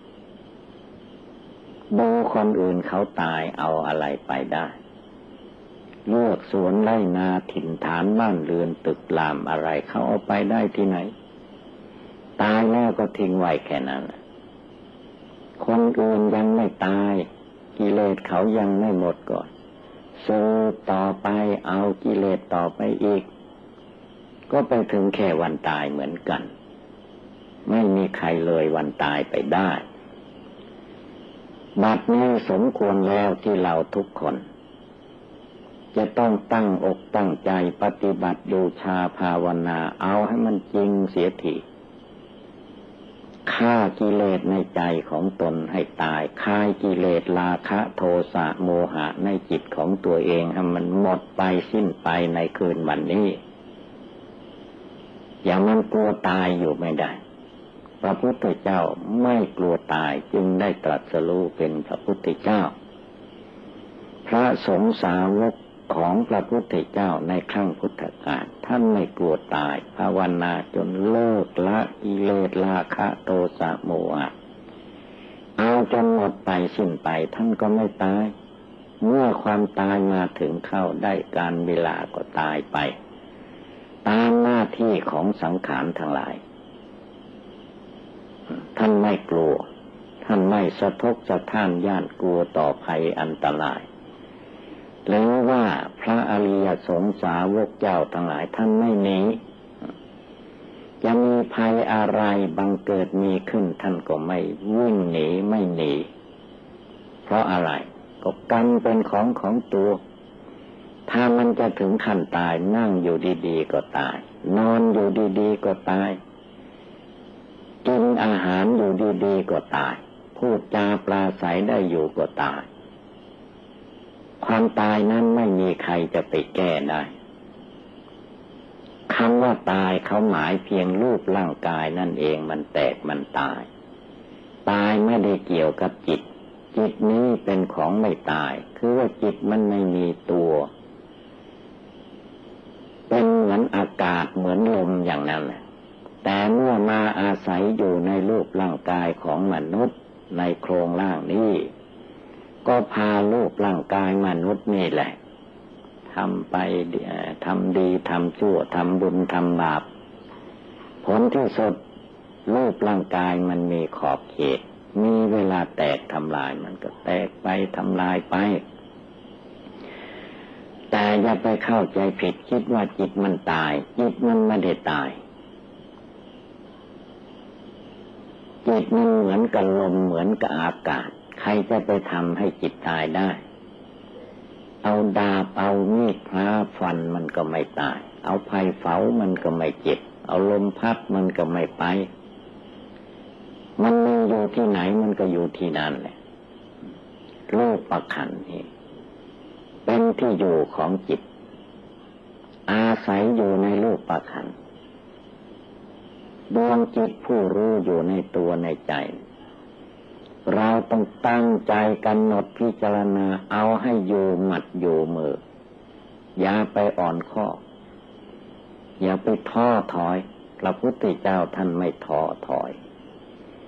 ดูคนอื่นเขาตายเอาอะไรไปได้เลือกสวนไร่นาถิ่นฐานบ้านเรือนตึกรามอะไรเขาเอาไปได้ที่ไหนตายแล้วก็ทิ้งไว้แค่นั้นคนอื่นยังไม่ตายกิเลสเขายังไม่หมดก่อนสืบต่อไปเอากิเลสต่อไปอีกก็ไปถึงแค่วันตายเหมือนกันไม่มีใครเลยวันตายไปได้บัดนี้สมควรแล้วที่เราทุกคนจะต้องตั้งอกตั้งใจปฏิบัติบูชาภาวนาเอาให้มันจริงเสียทีฆ่ากิเลสในใจของตนให้ตายคายกิเลสราคะโทสะโมหะในจิตของตัวเองให้มันหมดไปสิ้นไปในคืนวันนี้อย่ามันกลัวตายอยู่ไม่ได้พระพุทธเจ้าไม่กลัวตายจึงได้ตรัสรู้เป็นพระพุทธเจ้าพระสงฆ์สาวกของพระพุทธเจ้าในครั้งพุทธกาลท่านไม่กลัวตายภาวนาจนเลิกละกิเลสราคะโทสะโมหะเอาจนหมดไปสิ้นไปท่านก็ไม่ตายเมื่อความตายมาถึงเข้าได้การเวลาก็ตายไปตามหน้าที่ของสังขารทั้งหลายท่านไม่กลัวท่านไม่สะทกสะท้านย่านกลัวต่อภัยอันตรายหรือว่าพระอริยสงฆ์สาวกเจ้าทั้งหลายท่านไม่หนีจะมีภัยอะไรบังเกิดมีขึ้นท่านก็ไม่วิ่งหนีไม่หนีเพราะอะไรก็กรรมเป็นของของตัวถ้ามันจะถึงขั้นตายนั่งอยู่ดีๆก็ตายนอนอยู่ดีๆก็ตายกินอาหารอยู่ดีๆก็ตายพูดจาปราศัยได้อยู่ก็ตายความตายนั้นไม่มีใครจะไปแก้ได้คำว่าตายเขาหมายเพียงรูปร่างกายนั่นเองมันแตกมันตายตายไม่ได้เกี่ยวกับจิตจิตนี้เป็นของไม่ตายคือว่าจิตมันไม่มีตัวเป็นเหมือนอากาศเหมือนลมอย่างนั้นแหละแต่เมื่อมาอาศัยอยู่ในรูปร่างกายของมนุษย์ในโครงร่างนี้ก็พารูปร่างกายมนุษย์นี่แหละทำไปทำดีทำชั่วทำบุญทำบาปผลที่สุดรูปร่างกายมันมีขอบเขตมีเวลาแตกทำลายมันก็แตกไปทำลายไปแต่อย่าไปเข้าใจผิดคิดว่าจิตมันตายจิตมันไม่ได้ตายจิตมันเหมือนกับลมเหมือนกับอากาศใครจะไปทำให้จิตตายได้เอาดาบเอามีดพระฟันมันก็ไม่ตายเอาไฟเผามันก็ไม่เจ็บเอาลมพัดมันก็ไม่ไปมันมีอยู่ที่ไหนมันก็อยู่ที่นั่นแหละรูปขันธ์นี่เป็นที่อยู่ของจิตอาศัยอยู่ในรูปขันธ์ดวงจิตผู้รู้อยู่ในตัวในใจเราต้องตั้งใจกำหนดพิจารณาเอาให้อยู่หมัดอยู่มืออย่าไปอ่อนข้ออย่าไปท้อถอยพระพุทธเจ้าท่านไม่ท้อถอยพ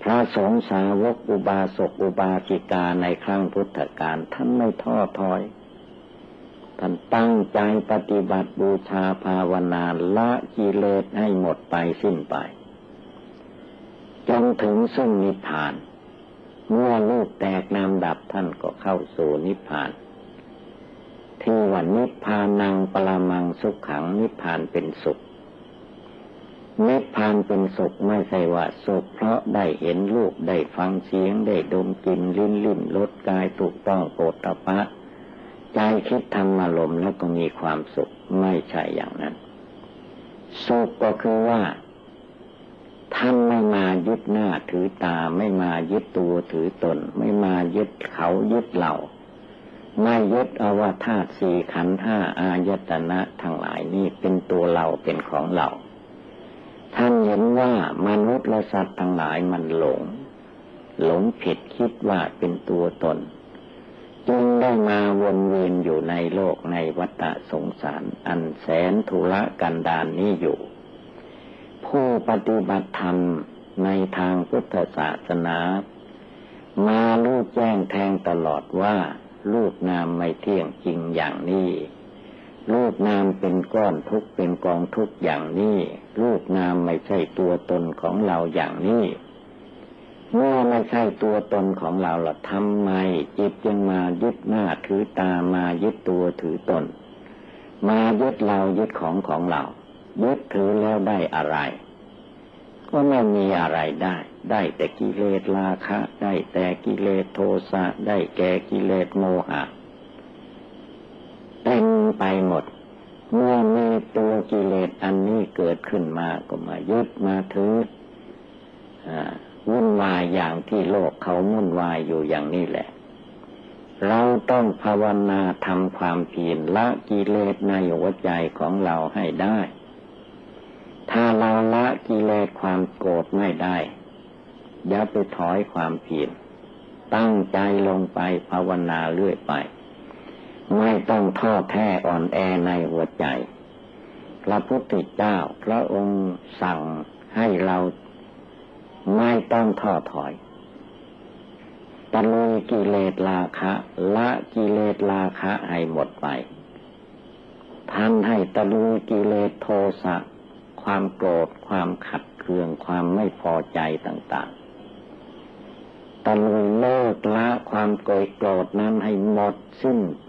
ระสงฆ์สาวกอุบาสกอุบาสิกาในครั้งพุทธกาลท่านไม่ท้อถอยท่านตั้งใจปฏิบัติบูชาภาวนาละกิเลสให้หมดไปสิ้นไปจนถึงซึ่งนิพพานเมื่อลูกแตกน้ำดับท่านก็เข้าสู่นิพพานที่ว่านิพพานังปรมังสุขขังนิพพานเป็นสุขนิพพานเป็นสุขไม่ใช่ว่าสุขเพราะได้เห็นรูปได้ฟังเสียงได้ดมกลิ่นลิ้นลิ้มรสกายถูกต้องโผฏฐัพพะใจคิดธรรมารมณ์แล้วก็มีความสุขไม่ใช่อย่างนั้นสุขก็คือว่าท่านไม่มายึดหน้าถือตาไม่มายึดตัวถือตนไม่มายึดเขายึดเราไม่ยึดเอาว่าธาตุสี่ขันธ์ห้าอายตนะทั้งหลายนี่เป็นตัวเราเป็นของเราท่านเห็นว่ามนุษย์และสัตว์ทั้งหลายมันหลงหลงผิดคิดว่าเป็นตัวตนจึงได้มาวนเวียนอยู่ในโลกในวัฏสงสารอันแสนทุรกันดารนี้อยู่ผู้ปฏิบัติธรรมในทางพุทธศาสนามารู้แจ้งแทงตลอดว่ารูปนามไม่เที่ยงจริงอย่างนี้รูปนามเป็นก้อนทุกข์เป็นกองทุกข์อย่างนี้รูปนามไม่ใช่ตัวตนของเราอย่างนี้เมื่อไม่ใช่ตัวตนของเราล่ะทำไมจิตจึงมายึดหน้าถือตามายึดตัวถือตนมายึดเรายึดของของเรายึดถือแล้วได้อะไรก็ไม่มีอะไรได้ได้แต่กิเลสราคะได้แต่กิเลสโทสะได้แก่กิเลสโมหะเต็มไปหมดเมื่อมีตัวกิเลสอันนี้เกิดขึ้นมาก็มายึดมาถืออ่าวุ่นวายอย่างที่โลกเขาวุ่นวายอยู่อย่างนี้แหละเราต้องภาวนาทำความเพียรละกิเลสในหัวใจของเราให้ได้ถ้าเราละกิเลสความโกรธไม่ได้อย่าไปถอยความเพียรตั้งใจลงไปภาวนาเรื่อยไปไม่ต้องท้อแท้อ่อนแอในหัวใจพระพุทธเจ้าพระองค์สั่งให้เราไม่ต้องท้อถอยตะลุยกิเลสราคะละกิเลสราคะให้หมดไปท่านให้ตะลุยกิเลสโทสะความโกรธความขัดเคืองความไม่พอใจต่างๆตะลุยเลิกละความโกรธโกรธนั้นให้หมดสิ้นไป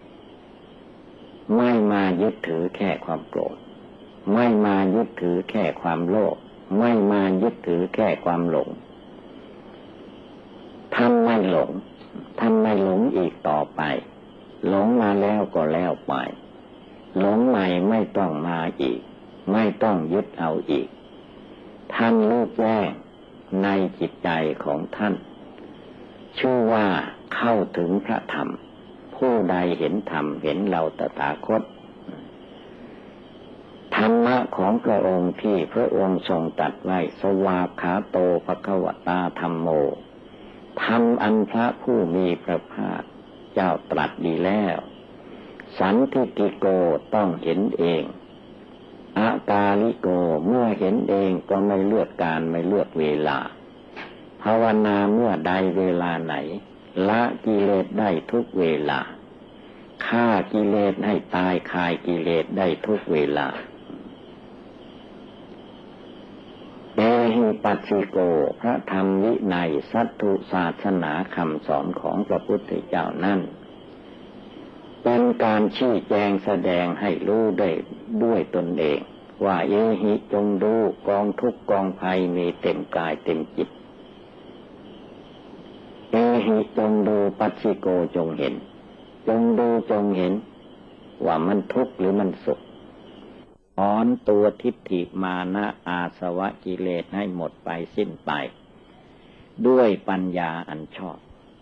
ไม่มายึดถือแค่ความโกรธไม่มายึดถือแค่ความโลภไม่มายึดถือแค่ความหลงท่านไม่หลงท่านไม่หลงอีกต่อไปหลงมาแล้วก็แล้วไปหลงใหม่ไม่ต้องมาอีกไม่ต้องยึดเอาอีกท่านรู้แจ้งในจิตใจของท่านชื่อว่าเข้าถึงพระธรรมผู้ใดเห็นธรรมเห็นเราตถาคตธรรมะของพระองค์ที่พระองค์ทรงตรัสไว้สวากขาโตภควตาธัมโมธรรมอันพระผู้มีพระภาคเจ้าตรัสดีแล้วสันทิฏฐิโกต้องเห็นเองอากาลิโกเมื่อเห็นเองก็ไม่เลือกการไม่เลือกเวลาภาวนาเมื่อใดเวลาไหนละกิเลสได้ทุกเวลาฆ่ากิเลสให้ตายคายกิเลสได้ทุกเวลาเอหิปัสสิโกพระธรรมวินัยสัตถุศาสนาคำสอนของพระพุทธเจ้านั้นเป็นการชี้แจงแสดงให้รู้ได้ด้วยตนเองว่าเอหิจงดูกองทุกข์กองภัยมีเต็มกายเต็มจิตเอหิจงดูปัสสิโกจงเห็นจงดูจงเห็นว่ามันทุกข์หรือมันสุขถอนตัวทิฏฐิมานะอาสวะกิเลสให้หมดไปสิ้นไปด้วยปัญญาอันชอบ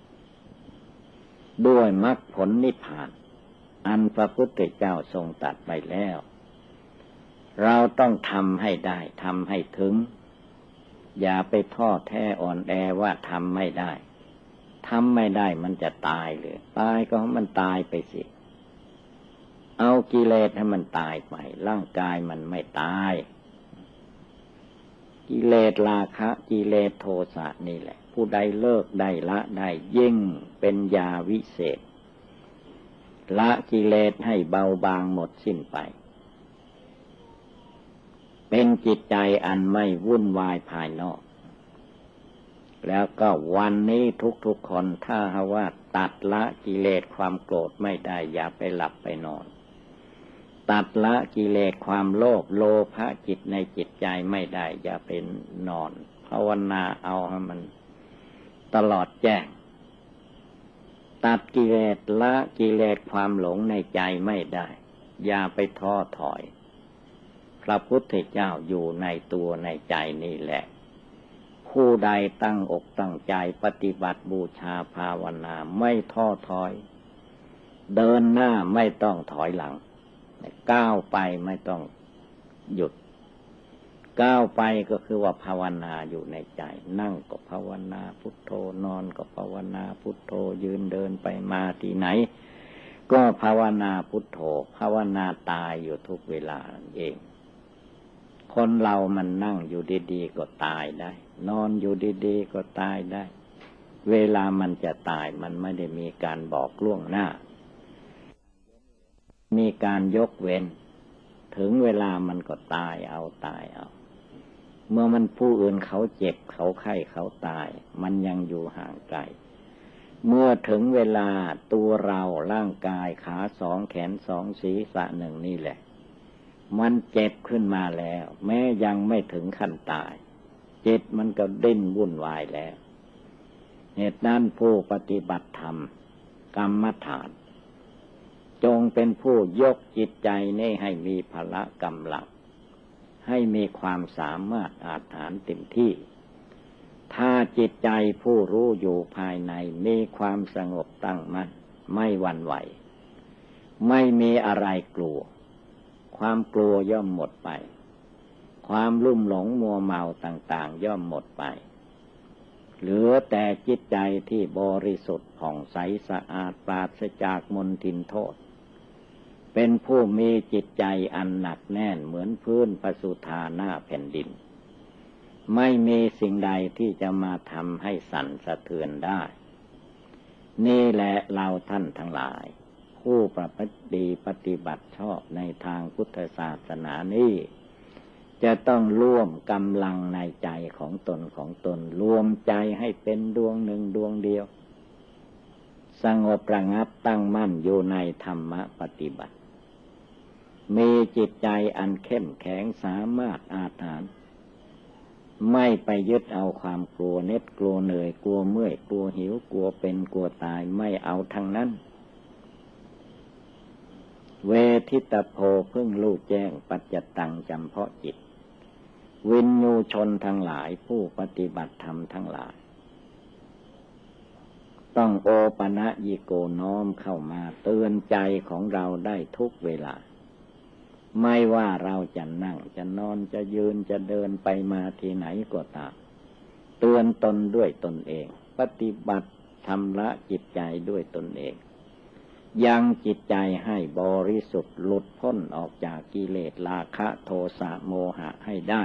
ด้วยมรรคผลนิพพานอันพระพุทธเจ้าทรงตรัสไปแล้วเราต้องทำให้ได้ทำให้ถึงอย่าไปท้อแท้อ่อนแอว่าทำไม่ได้ทำไม่ได้มันจะตายเลยตายก็ให้มันตายไปสิเอากิเลสให้มันตายไปร่างกายมันไม่ตายกิเลสราคะกิเลสโทสะนี่แหละผู้ใดเลิกได้ละได้ยิ่งเป็นยาวิเศษละกิเลสให้เบาบางหมดสิ้นไปเป็นจิตใจอันไม่วุ่นวายภายนอกแล้วก็วันนี้ทุกๆคนถ้าหาว่าตัดละกิเลสความโกรธไม่ได้อย่าไปหลับไปนอนตัดละกิเลสความโลภโลภะจิตในจิตใจไม่ได้อย่าไปนอนภาวนาเอาให้มันตลอดแจ้งตัดกิเลสละกิเลสความหลงในใจไม่ได้อย่าไปท้อถอยพระพุทธเจ้าอยู่ในตัวในใจนี่แหละผู้ใดตั้งอกตั้งใจปฏิบัติบูชาภาวนาไม่ท้อถอยเดินหน้าไม่ต้องถอยหลังก้าวไปไม่ต้องหยุดก้าวไปก็คือว่าภาวนาอยู่ในใจนั่งก็ภาวนาพุทโธนอนก็ภาวนาพุทโธยืนเดินไปมาที่ไหนก็ภาวนาพุทโธภาวนาตายอยู่ทุกเวลาเองคนเรามันนั่งอยู่ดีๆก็ตายได้นอนอยู่ดีๆก็ตายได้เวลามันจะตายมันไม่ได้มีการบอกล่วงหน้ามีการยกเว้นถึงเวลามันก็ตายเอาตายเอาเมื่อมันผู้อื่นเขาเจ็บเขาไข้เขาตายมันยังอยู่ห่างไกลเมื่อถึงเวลาตัวเราร่างกายขาสองแขนสองศีรษะหนึ่งนี่แหละมันเจ็บขึ้นมาแล้วแม้ยังไม่ถึงขั้นตายจิตมันก็ดิ้นวุ่นวายแล้วเหตุนั้นผู้ปฏิบัติธรรมกรรมฐานจงเป็นผู้ยกจิตใจนี้ให้มีพละกำลังให้มีความสามารถอาจหาญเต็มที่ถ้าจิตใจผู้รู้อยู่ภายในมีความสงบตั้งมั่นไม่หวั่นไหวไม่มีอะไรกลัวความกลัวย่อมหมดไปความลุ่มหลงมัวเมาต่างๆย่อมหมดไปเหลือแต่จิตใจที่บริสุทธิ์ผ่องใสสะอาดปราศจากมลทินโทษเป็นผู้มีจิตใจอันหนักแน่นเหมือนพื้นปสุธาหน้าแผ่นดินไม่มีสิ่งใดที่จะมาทำให้สั่นสะเทือนได้นี่แหละเราท่านทั้งหลายผู้ประพฤติดีปฏิบัติชอบในทางพุทธศาสนานี้จะต้องร่วมกำลังในใจของตนของตนรวมใจให้เป็นดวงหนึ่งดวงเดียวสงบระงับตั้งมั่นอยู่ในธรรมปฏิบัติมีจิตใจอันเข้มแข็งสามารถอาถรรพ์ไม่ไปยึดเอาความกลัวเน็ดกลัวเหนื่อยกลัวเมื่อยกลัวหิวกลัวเป็นกลัวตายไม่เอาทั้งนั้นเวทิตโพเพิ่งรู้แจ้งปัจจตังจำเพาะจิตวินยูชนทั้งหลายผู้ปฏิบัติธรรมทั้งหลายต้องโอปะนะยิโกน้อมเข้ามาเตือนใจของเราได้ทุกเวลาไม่ว่าเราจะนั่งจะนอนจะยืนจะเดินไปมาที่ไหนก็ตามเตือนตนด้วยตนเองปฏิบัติชำระจิตใจด้วยตนเองยังจิตใจให้บริสุทธิ์หลุดพ้นออกจากกิเลสราคะโทสะโมหะให้ได้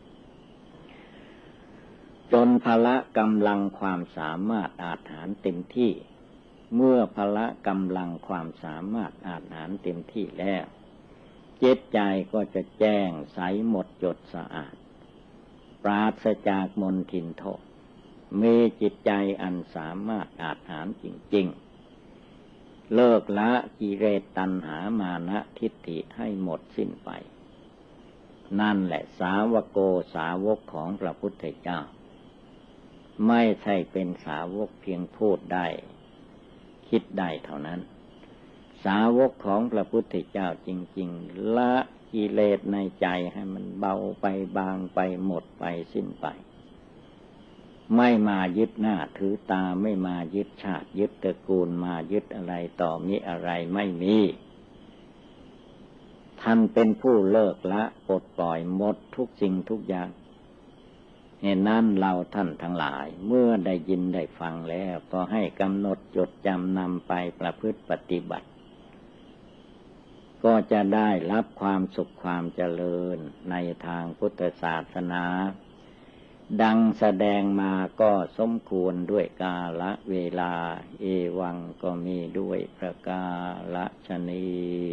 จนพละกำลังความสามารถอาจหาญเต็มที่เมื่อพละกำลังความสามารถอาจหาญเต็มที่แล้วจิตใจก็จะแจ้งใสหมดจดสะอาดปราศจากมลทินโทษมีจิตใจอันสามารถอาจหาญจริงๆเลิกละกิเลสตัณหามานะทิฏฐิให้หมดสิ้นไปนั่นแหละสาวโกสาวกของพระพุทธเจ้าไม่ใช่เป็นสาวกเพียงพูดได้คิดได้เท่านั้นสาวกของพระพุทธเจ้าจริงๆละกิเลสในใจให้มันเบาไปบางไปหมดไปสิ้นไปไม่มายึดหน้าถือตาไม่มายึดชาติยึดตระกูลมายึดอะไรต่อมีอะไรไม่มีท่านเป็นผู้เลิกละปลดปล่อยหมดทุกสิ่งทุกอย่างเหตุนั้นเราท่านทั้งหลายเมื่อได้ยินได้ฟังแล้วก็ให้กำหนดจดจำนำไปประพฤติปฏิบัติก็จะได้รับความสุขความเจริญในทางพุทธศาสนาดังแสดงมาก็สมควรด้วยกาลเวลาเอวังก็มีด้วยประกาศนี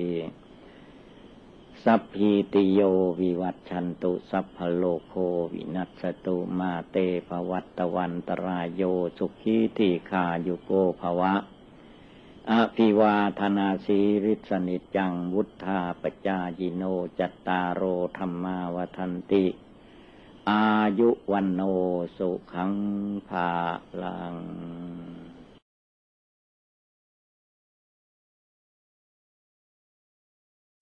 สัพพิติโยวิวัชชันตุสัพพโลกโควินัสสตุมาเตภวัตวันตรายโยสุขีทีขายุโกภวะอภิวาทนาสีริสนิจังวุธาปจายิโนจัตตารโอธรรมาวทันติอายุวันโนสุขังภาลัง